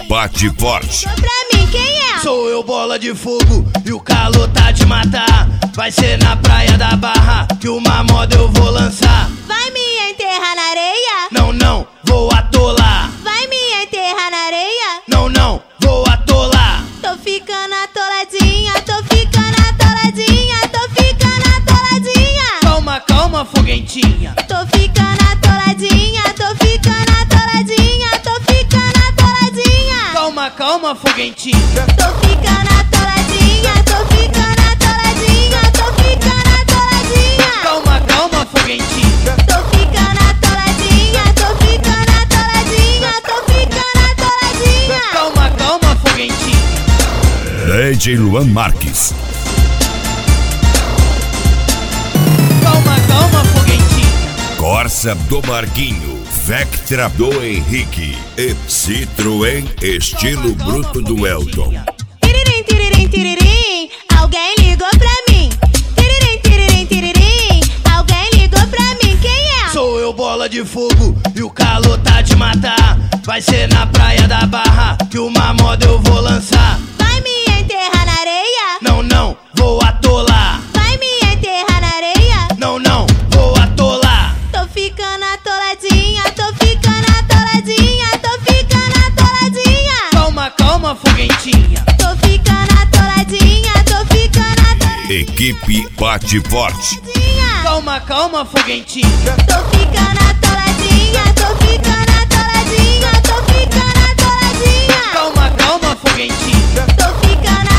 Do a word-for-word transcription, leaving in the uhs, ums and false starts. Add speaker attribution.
Speaker 1: bate forte.
Speaker 2: Pra mim, quem é?
Speaker 3: Sou eu, bola de fogo, e o calor tá de matar. Vai ser na praia da Barra que uma moda eu vou lançar.
Speaker 2: Vai me enterrar na areia?
Speaker 3: Não, não, vou atolar.
Speaker 2: Vai me enterrar na areia?
Speaker 3: Não, não, vou atolar.
Speaker 2: Tô ficando atoladinha, tô ficando atoladinha, tô ficando atoladinha.
Speaker 3: Calma, calma, foguentinha.
Speaker 2: Tô ficando atoladinha, tô ficando atoladinha, tô ficando atoladinha.
Speaker 3: Calma, calma, foguentinha.
Speaker 2: Tô ficando atoladinha, tô ficando atoladinha, tô ficando atoladinha.
Speaker 3: Calma, calma, foguentinha.
Speaker 2: Tô ficando atoladinha, tô ficando atoladinha, tô ficando atoladinha.
Speaker 3: Calma, calma, foguentinha.
Speaker 1: D J Luan Marques.
Speaker 3: Calma, calma, foguentinha.
Speaker 1: Corsa do Marquinho, Vectra do Henrique e Citroën estilo bruto do Elton.
Speaker 2: Tiririm, tiririm, tiririm, alguém ligou pra mim. Tiririm, tiririm, tiririm, alguém ligou pra mim, quem é?
Speaker 3: Sou eu, bola de fogo, e o calor tá de matar. Vai ser na praia da Barra que uma moda eu vou lançar.
Speaker 2: Vai me enterrar na areia?
Speaker 3: Não, não, vou atolar.
Speaker 2: Vai me enterrar na areia?
Speaker 3: Não, não, vou atolar.
Speaker 2: Tô ficando atoladinha, tô ficando atoladinha, tô ficando atoladinha.
Speaker 3: Calma, calma, foguentinha.
Speaker 2: Tô ficando atoladinha, tô ficando atoladinha.
Speaker 1: Equipe bate forte.
Speaker 3: Calma, calma, foguentinha.
Speaker 2: Tô ficando atoladinha, tô ficando atoladinha, tô ficando atoladinha.
Speaker 3: Calma, calma, foguentinha.
Speaker 2: Tô ficando